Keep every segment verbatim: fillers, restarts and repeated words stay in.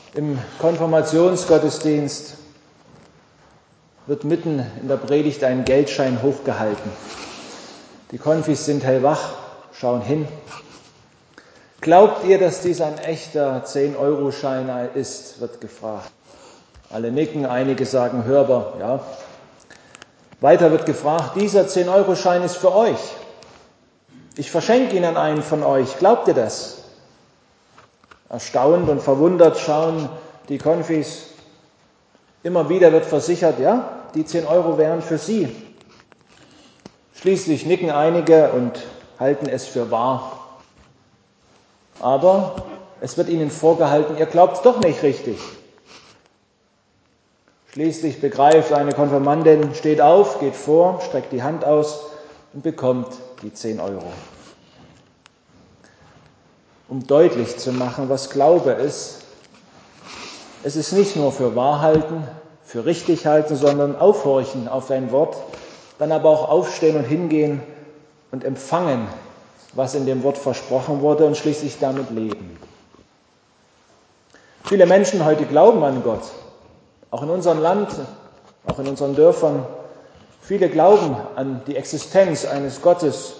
Im Konfirmationsgottesdienst wird mitten in der Predigt ein Geldschein hochgehalten. Die Konfis sind hellwach, schauen hin. Glaubt ihr, dass dies ein echter zehn-Euro-Schein ist, wird gefragt. Alle nicken, einige sagen hörbar, ja. Weiter wird gefragt, dieser zehn-Euro-Schein ist für euch. Ich verschenke ihn an einen von euch. Glaubt ihr das? Erstaunt und verwundert schauen die Konfis. Immer wieder wird versichert, ja, die zehn Euro wären für sie. Schließlich nicken einige und halten es für wahr. Aber es wird ihnen vorgehalten, ihr glaubt es doch nicht richtig. Schließlich begreift eine Konfirmandin, steht auf, geht vor, streckt die Hand aus und bekommt die zehn Euro. Um deutlich zu machen, was Glaube ist, es ist nicht nur für wahr halten, für richtig halten, sondern aufhorchen auf dein Wort, dann aber auch aufstehen und hingehen und empfangen, was in dem Wort versprochen wurde und schließlich damit leben. Viele Menschen heute glauben an Gott, auch in unserem Land, auch in unseren Dörfern. Viele glauben an die Existenz eines Gottes.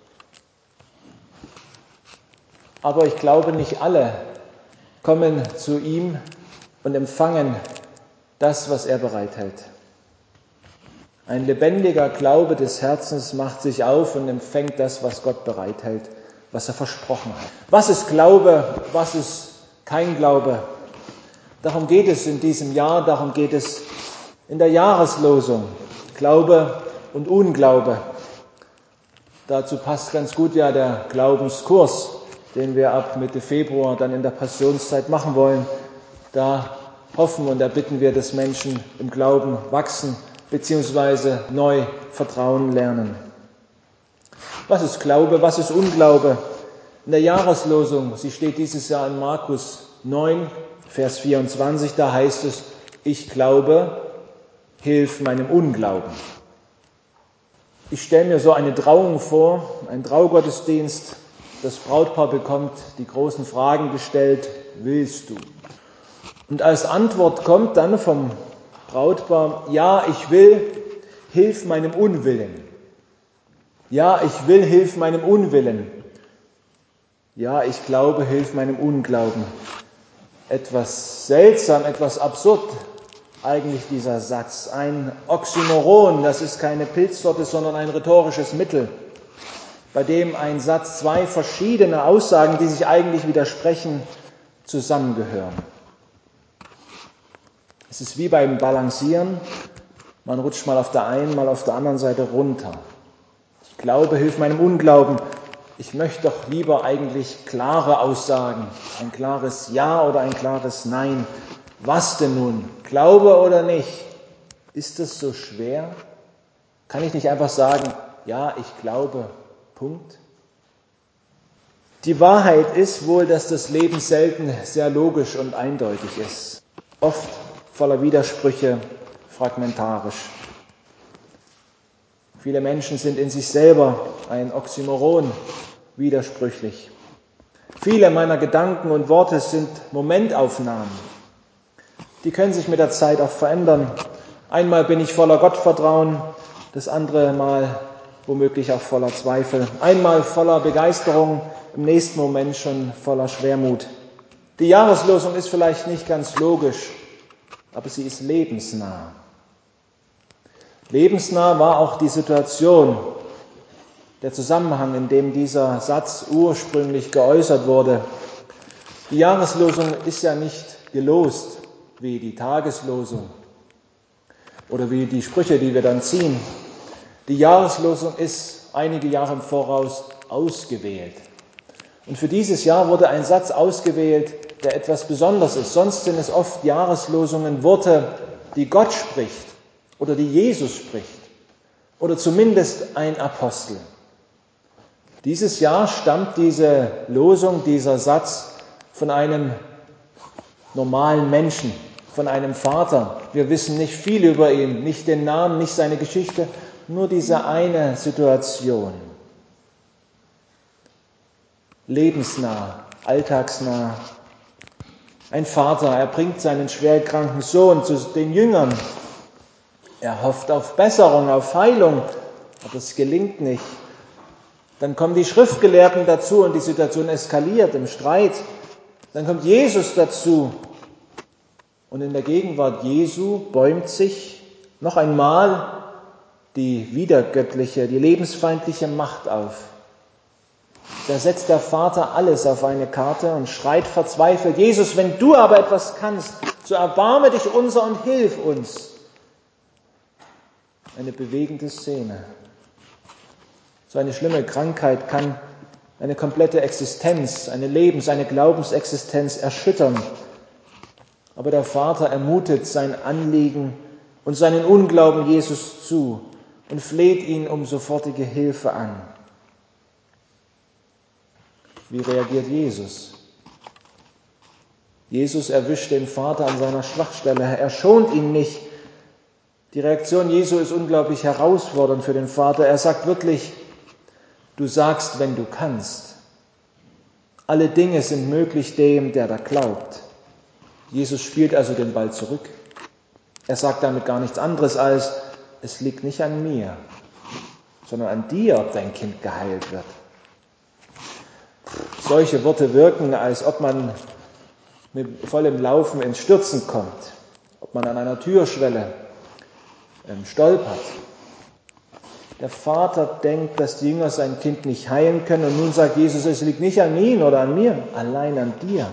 Aber ich glaube, nicht alle kommen zu ihm und empfangen das, was er bereithält. Ein lebendiger Glaube des Herzens macht sich auf und empfängt das, was Gott bereithält, was er versprochen hat. Was ist Glaube? Was ist kein Glaube? Darum geht es in diesem Jahr, darum geht es in der Jahreslosung. Glaube und Unglaube. Dazu passt ganz gut ja der Glaubenskurs, den wir ab Mitte Februar dann in der Passionszeit machen wollen. Da hoffen und erbitten wir, dass Menschen im Glauben wachsen bzw. neu Vertrauen lernen. Was ist Glaube, was ist Unglaube? In der Jahreslosung, sie steht dieses Jahr in Markus neun, Vers vierundzwanzig, da heißt es, ich glaube, hilf meinem Unglauben. Ich stelle mir so eine Trauung vor, ein Traugottesdienst. Das Brautpaar bekommt die großen Fragen gestellt, willst du? Und als Antwort kommt dann vom Brautpaar, ja, ich will, hilf meinem Unwillen. Ja, ich will, hilf meinem Unwillen. Ja, ich glaube, hilf meinem Unglauben. Etwas seltsam, etwas absurd eigentlich dieser Satz. Ein Oxymoron, das ist keine Pilzsorte, sondern ein rhetorisches Mittel, bei dem ein Satz zwei verschiedene Aussagen, die sich eigentlich widersprechen, zusammengehören. Es ist wie beim Balancieren, man rutscht mal auf der einen, mal auf der anderen Seite runter. Ich glaube, hilf meinem Unglauben. Ich möchte doch lieber eigentlich klare Aussagen, ein klares Ja oder ein klares Nein. Was denn nun? Glaube oder nicht? Ist das so schwer? Kann ich nicht einfach sagen, ja, ich glaube, Punkt? Die Wahrheit ist wohl, dass das Leben selten sehr logisch und eindeutig ist. Oft voller Widersprüche, fragmentarisch. Viele Menschen sind in sich selber ein Oxymoron, widersprüchlich. Viele meiner Gedanken und Worte sind Momentaufnahmen. Die können sich mit der Zeit auch verändern. Einmal bin ich voller Gottvertrauen, das andere Mal womöglich auch voller Zweifel. Einmal voller Begeisterung, im nächsten Moment schon voller Schwermut. Die Jahreslosung ist vielleicht nicht ganz logisch, aber sie ist lebensnah. Lebensnah war auch die Situation, der Zusammenhang, in dem dieser Satz ursprünglich geäußert wurde. Die Jahreslosung ist ja nicht gelost wie die Tageslosung oder wie die Sprüche, die wir dann ziehen. Die Jahreslosung ist einige Jahre im Voraus ausgewählt. Und für dieses Jahr wurde ein Satz ausgewählt, der etwas Besonderes ist. Sonst sind es oft Jahreslosungen, Worte, die Gott spricht oder die Jesus spricht oder zumindest ein Apostel. Dieses Jahr stammt diese Losung, dieser Satz von einem normalen Menschen, von einem Vater. Wir wissen nicht viel über ihn, nicht den Namen, nicht seine Geschichte, nur diese eine Situation. Lebensnah, alltagsnah, Ein Vater, er bringt seinen schwerkranken Sohn zu den Jüngern. Er hofft auf Besserung, auf Heilung, aber es gelingt nicht. Dann kommen die Schriftgelehrten dazu und die Situation eskaliert im Streit. Dann kommt Jesus dazu und in der Gegenwart Jesu bäumt sich noch einmal die widergöttliche, die lebensfeindliche Macht auf. Da setzt der Vater alles auf eine Karte und schreit verzweifelt: Jesus, wenn du aber etwas kannst, so erbarme dich unser und hilf uns. Eine bewegende Szene. So eine schlimme Krankheit kann eine komplette Existenz, eine Lebens-, eine Glaubensexistenz erschüttern. Aber der Vater ermutet sein Anliegen und seinen Unglauben Jesus zu und fleht ihn um sofortige Hilfe an. Wie reagiert Jesus? Jesus erwischt den Vater an seiner Schwachstelle. Er schont ihn nicht. Die Reaktion Jesu ist unglaublich herausfordernd für den Vater. Er sagt wirklich: Du sagst, wenn du kannst. Alle Dinge sind möglich dem, der da glaubt. Jesus spielt also den Ball zurück. Er sagt damit gar nichts anderes als: Es liegt nicht an mir, sondern an dir, ob dein Kind geheilt wird. Solche Worte wirken, als ob man mit vollem Laufen ins Stürzen kommt, ob man an einer Türschwelle ähm, stolpert. Der Vater denkt, dass die Jünger sein Kind nicht heilen können, und nun sagt Jesus, es liegt nicht an ihnen oder an mir, allein an dir.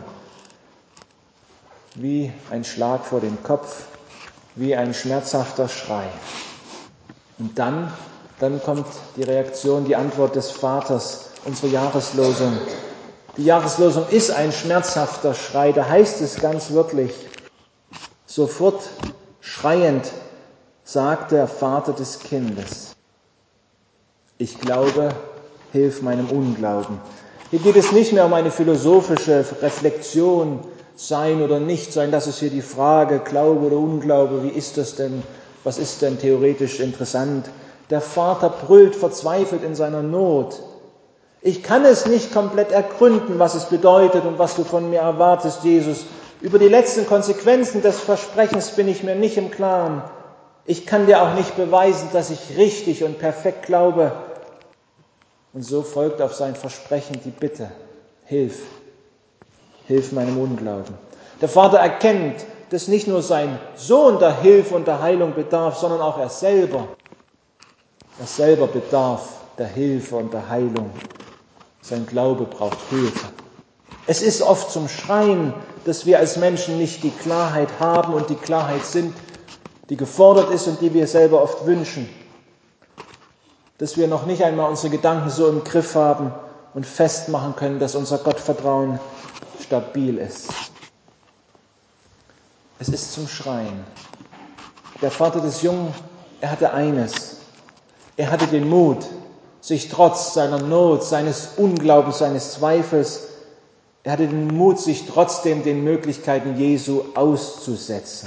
Wie ein Schlag vor den Kopf, wie ein schmerzhafter Schrei. Und dann, dann kommt die Reaktion, die Antwort des Vaters, unsere Jahreslosung. Die Jahreslosung ist ein schmerzhafter Schrei, da heißt es ganz wörtlich: Sofort schreiend sagt der Vater des Kindes: Ich glaube, hilf meinem Unglauben. Hier geht es nicht mehr um eine philosophische Reflexion, sein oder nicht sein. Das ist hier die Frage, Glaube oder Unglaube. Wie ist das denn? Was ist denn theoretisch interessant? Der Vater brüllt verzweifelt in seiner Not: Ich kann es nicht komplett ergründen, was es bedeutet und was du von mir erwartest, Jesus. Über die letzten Konsequenzen des Versprechens bin ich mir nicht im Klaren. Ich kann dir auch nicht beweisen, dass ich richtig und perfekt glaube. Und so folgt auf sein Versprechen die Bitte: Hilf, hilf meinem Unglauben. Der Vater erkennt, dass nicht nur sein Sohn der Hilfe und der Heilung bedarf, sondern auch er selber. Er selber bedarf der Hilfe und der Heilung. Sein Glaube braucht Hilfe. Es ist oft zum Schreien, dass wir als Menschen nicht die Klarheit haben und die Klarheit sind, die gefordert ist und die wir selber oft wünschen. Dass wir noch nicht einmal unsere Gedanken so im Griff haben und festmachen können, dass unser Gottvertrauen stabil ist. Es ist zum Schreien. Der Vater des Jungen, er hatte eines. Er hatte den Mut, sich trotz seiner Not, seines Unglaubens, seines Zweifels, er hatte den Mut, sich trotzdem den Möglichkeiten Jesu auszusetzen.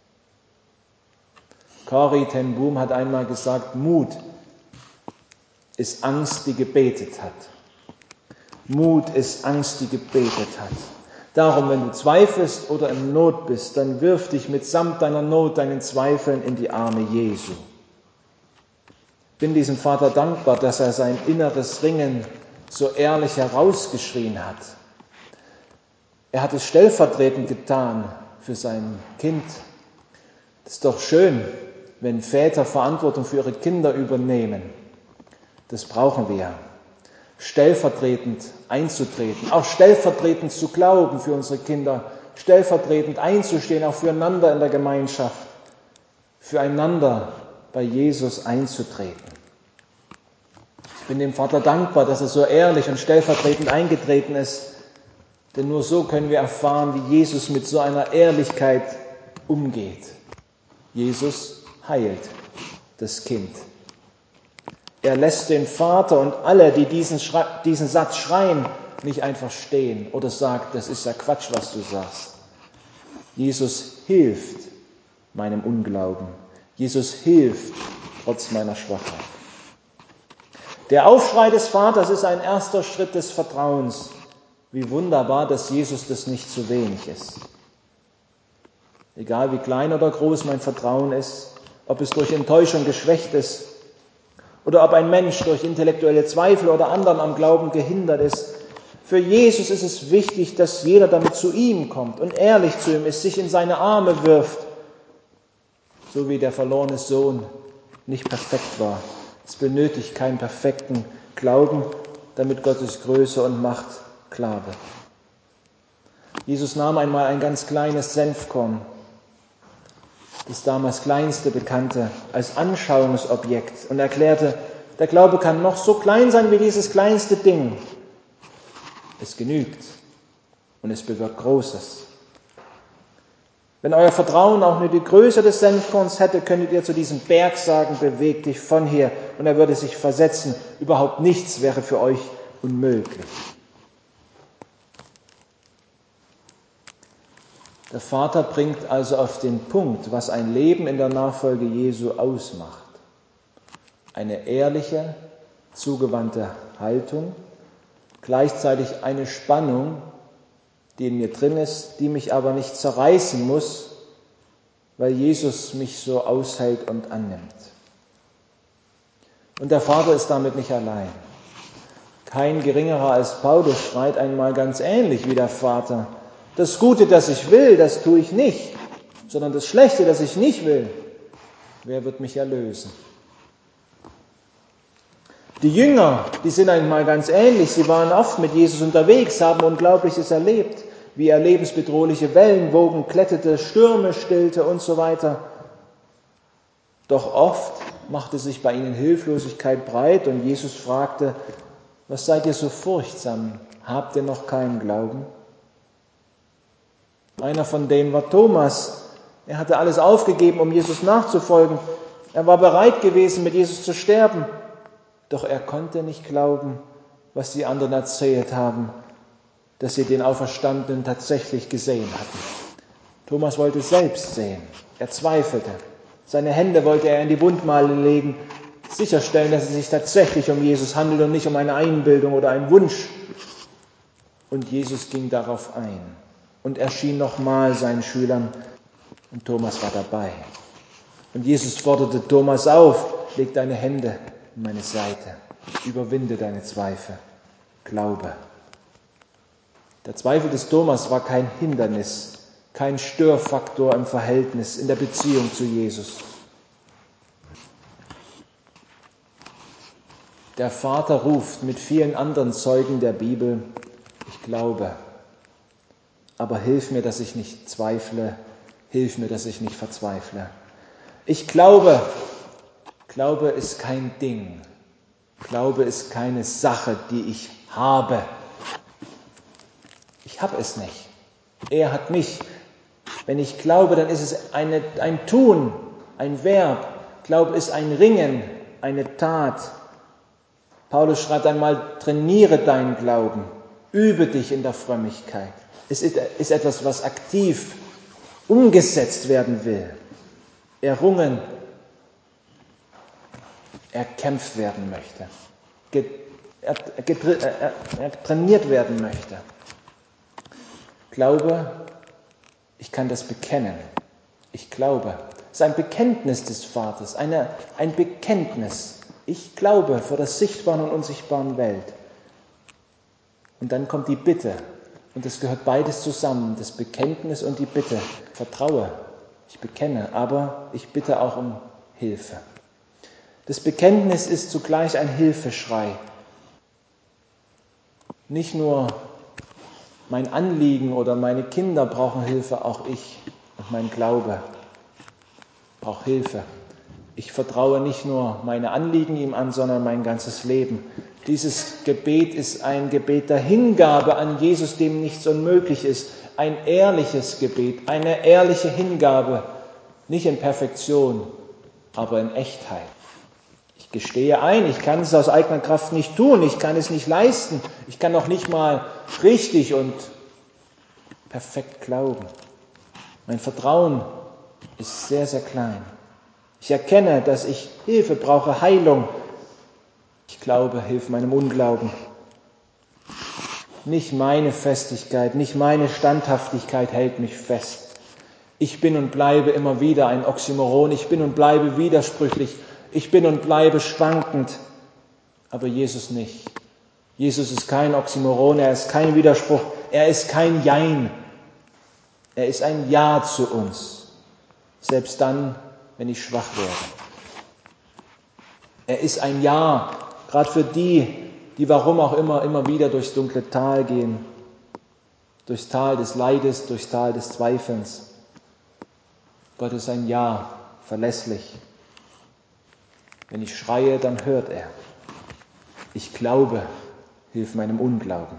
Corrie ten Boom hat einmal gesagt, Mut ist Angst, die gebetet hat. Mut ist Angst, die gebetet hat. Darum, wenn du zweifelst oder in Not bist, dann wirf dich mitsamt deiner Not, deinen Zweifeln in die Arme Jesu. Ich bin diesem Vater dankbar, dass er sein inneres Ringen so ehrlich herausgeschrien hat. Er hat es stellvertretend getan für sein Kind. Es ist doch schön, wenn Väter Verantwortung für ihre Kinder übernehmen. Das brauchen wir. Stellvertretend einzutreten, auch stellvertretend zu glauben für unsere Kinder, stellvertretend einzustehen, auch füreinander in der Gemeinschaft, füreinander bei Jesus einzutreten. Ich bin dem Vater dankbar, dass er so ehrlich und stellvertretend eingetreten ist, denn nur so können wir erfahren, wie Jesus mit so einer Ehrlichkeit umgeht. Jesus heilt das Kind. Er lässt den Vater und alle, die diesen, Schre- diesen Satz schreien, nicht einfach stehen oder sagt, das ist ja Quatsch, was du sagst. Jesus hilft meinem Unglauben. Jesus hilft trotz meiner Schwachheit. Der Aufschrei des Vaters ist ein erster Schritt des Vertrauens. Wie wunderbar, dass Jesus das nicht zu wenig ist. Egal wie klein oder groß mein Vertrauen ist, ob es durch Enttäuschung geschwächt ist oder ob ein Mensch durch intellektuelle Zweifel oder anderen am Glauben gehindert ist. Für Jesus ist es wichtig, dass jeder damit zu ihm kommt und ehrlich zu ihm ist, sich in seine Arme wirft, so wie der verlorene Sohn nicht perfekt war. Es benötigt keinen perfekten Glauben, damit Gottes Größe und Macht klar wird. Jesus nahm einmal ein ganz kleines Senfkorn, das damals kleinste Bekannte, als Anschauungsobjekt und erklärte, der Glaube kann noch so klein sein wie dieses kleinste Ding. Es genügt und es bewirkt Großes. Wenn euer Vertrauen auch nur die Größe des Senfkorns hätte, könntet ihr zu diesem Berg sagen, beweg dich von hier, und er würde sich versetzen. Überhaupt nichts wäre für euch unmöglich. Der Vater bringt also auf den Punkt, was ein Leben in der Nachfolge Jesu ausmacht. Eine ehrliche, zugewandte Haltung, gleichzeitig eine Spannung, die in mir drin ist, die mich aber nicht zerreißen muss, weil Jesus mich so aushält und annimmt. Und der Vater ist damit nicht allein. Kein Geringerer als Paulus schreit einmal ganz ähnlich wie der Vater. Das Gute, das ich will, das tue ich nicht, sondern das Schlechte, das ich nicht will, wer wird mich erlösen? Die Jünger, die sind einmal ganz ähnlich. Sie waren oft mit Jesus unterwegs, haben Unglaubliches erlebt, wie er lebensbedrohliche Wellenwogen glättete, Stürme stillte und so weiter. Doch oft machte sich bei ihnen Hilflosigkeit breit und Jesus fragte, was seid ihr so furchtsam? Habt ihr noch keinen Glauben? Einer von denen war Thomas. Er hatte alles aufgegeben, um Jesus nachzufolgen. Er war bereit gewesen, mit Jesus zu sterben. Doch er konnte nicht glauben, was die anderen erzählt haben, dass sie den Auferstandenen tatsächlich gesehen hatten. Thomas wollte es selbst sehen. Er zweifelte. Seine Hände wollte er in die Wundmale legen, sicherstellen, dass es sich tatsächlich um Jesus handelt und nicht um eine Einbildung oder einen Wunsch. Und Jesus ging darauf ein und erschien nochmal seinen Schülern und Thomas war dabei. Und Jesus forderte Thomas auf, leg deine Hände in meine Seite, überwinde deine Zweifel, glaube. Der Zweifel des Thomas war kein Hindernis, kein Störfaktor im Verhältnis, in der Beziehung zu Jesus. Der Vater ruft mit vielen anderen Zeugen der Bibel, ich glaube, aber hilf mir, dass ich nicht zweifle, hilf mir, dass ich nicht verzweifle. Ich glaube, Glaube ist kein Ding, Glaube ist keine Sache, die ich habe. Ich habe es nicht. Er hat mich. Wenn ich glaube, dann ist es eine, ein Tun, ein Verb. Glaube ist ein Ringen, eine Tat. Paulus schreibt einmal, trainiere deinen Glauben, übe dich in der Frömmigkeit. Es ist etwas, was aktiv umgesetzt werden will, errungen, erkämpft werden möchte, trainiert werden möchte. Glaube, ich kann das bekennen. Ich glaube. Es ist ein Bekenntnis des Vaters, eine, ein Bekenntnis. Ich glaube vor der sichtbaren und unsichtbaren Welt. Und dann kommt die Bitte. Und es gehört beides zusammen, das Bekenntnis und die Bitte. Vertraue, ich bekenne, aber ich bitte auch um Hilfe. Das Bekenntnis ist zugleich ein Hilfeschrei. Nicht nur mein Anliegen oder meine Kinder brauchen Hilfe, auch ich und mein Glaube braucht Hilfe. Ich vertraue nicht nur meine Anliegen ihm an, sondern mein ganzes Leben. Dieses Gebet ist ein Gebet der Hingabe an Jesus, dem nichts unmöglich ist. Ein ehrliches Gebet, eine ehrliche Hingabe, nicht in Perfektion, aber in Echtheit. Ich gestehe ein, ich kann es aus eigener Kraft nicht tun, ich kann es nicht leisten, ich kann noch nicht mal richtig und perfekt glauben. Mein Vertrauen ist sehr, sehr klein. Ich erkenne, dass ich Hilfe brauche, Heilung. Ich glaube, hilf meinem Unglauben. Nicht meine Festigkeit, nicht meine Standhaftigkeit hält mich fest. Ich bin und bleibe immer wieder ein Oxymoron, ich bin und bleibe widersprüchlich, ich bin und bleibe schwankend, aber Jesus nicht. Jesus ist kein Oxymoron, er ist kein Widerspruch, er ist kein Jein, er ist ein Ja zu uns, selbst dann, wenn ich schwach werde. Er ist ein Ja, gerade für die, die warum auch immer, immer wieder durchs dunkle Tal gehen, durchs Tal des Leides, durchs Tal des Zweifelns. Gott ist ein Ja, verlässlich. Wenn ich schreie, dann hört er. Ich glaube, hilf meinem Unglauben.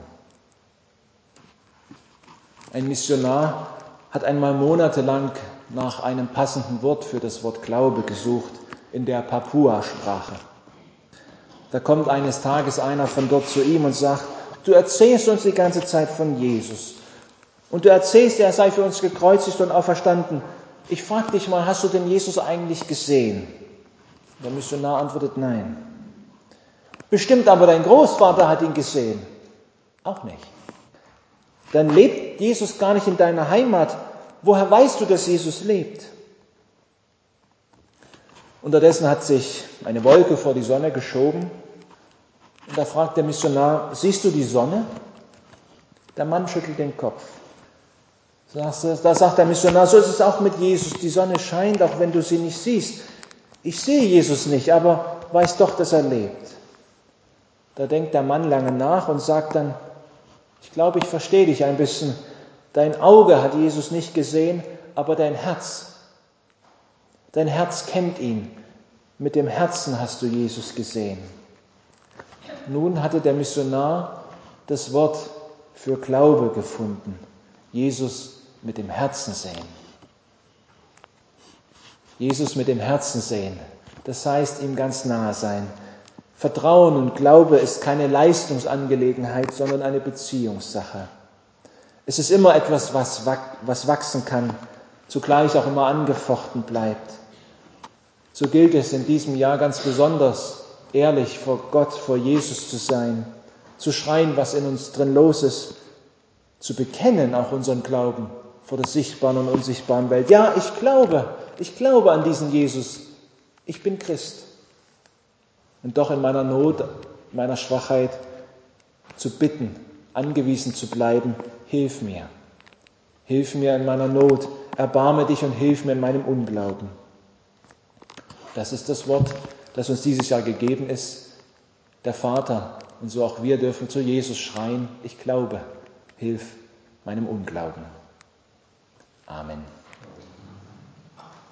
Ein Missionar hat einmal monatelang nach einem passenden Wort für das Wort Glaube gesucht in der Papua-Sprache. Da kommt eines Tages einer von dort zu ihm und sagt, du erzählst uns die ganze Zeit von Jesus. Und du erzählst, er sei für uns gekreuzigt und auferstanden. Ich frage dich mal, hast du denn Jesus eigentlich gesehen? Der Missionar antwortet, nein. Bestimmt aber dein Großvater hat ihn gesehen. Auch nicht. Dann lebt Jesus gar nicht in deiner Heimat. Woher weißt du, dass Jesus lebt? Unterdessen hat sich eine Wolke vor die Sonne geschoben. Und da fragt der Missionar, siehst du die Sonne? Der Mann schüttelt den Kopf. Da sagt der Missionar, so ist es auch mit Jesus. Die Sonne scheint, auch wenn du sie nicht siehst. Ich sehe Jesus nicht, aber weiß doch, dass er lebt. Da denkt der Mann lange nach und sagt dann, ich glaube, ich verstehe dich ein bisschen. Dein Auge hat Jesus nicht gesehen, aber dein Herz, dein Herz kennt ihn. Mit dem Herzen hast du Jesus gesehen. Nun hatte der Missionar das Wort für Glaube gefunden. Jesus mit dem Herzen sehen. Jesus mit dem Herzen sehen, das heißt ihm ganz nahe sein. Vertrauen und Glaube ist keine Leistungsangelegenheit, sondern eine Beziehungssache. Es ist immer etwas, was, was wachsen kann, zugleich auch immer angefochten bleibt. So gilt es in diesem Jahr ganz besonders, ehrlich vor Gott, vor Jesus zu sein, zu schreien, was in uns drin los ist, zu bekennen auch unseren Glauben vor der sichtbaren und unsichtbaren Welt. Ja, ich glaube, ich glaube an diesen Jesus. Ich bin Christ. Und doch in meiner Not, in meiner Schwachheit zu bitten, angewiesen zu bleiben, hilf mir. Hilf mir in meiner Not, erbarme dich und hilf mir in meinem Unglauben. Das ist das Wort, das uns dieses Jahr gegeben ist. Der Vater, und so auch wir dürfen zu Jesus schreien, ich glaube, hilf meinem Unglauben. Amen.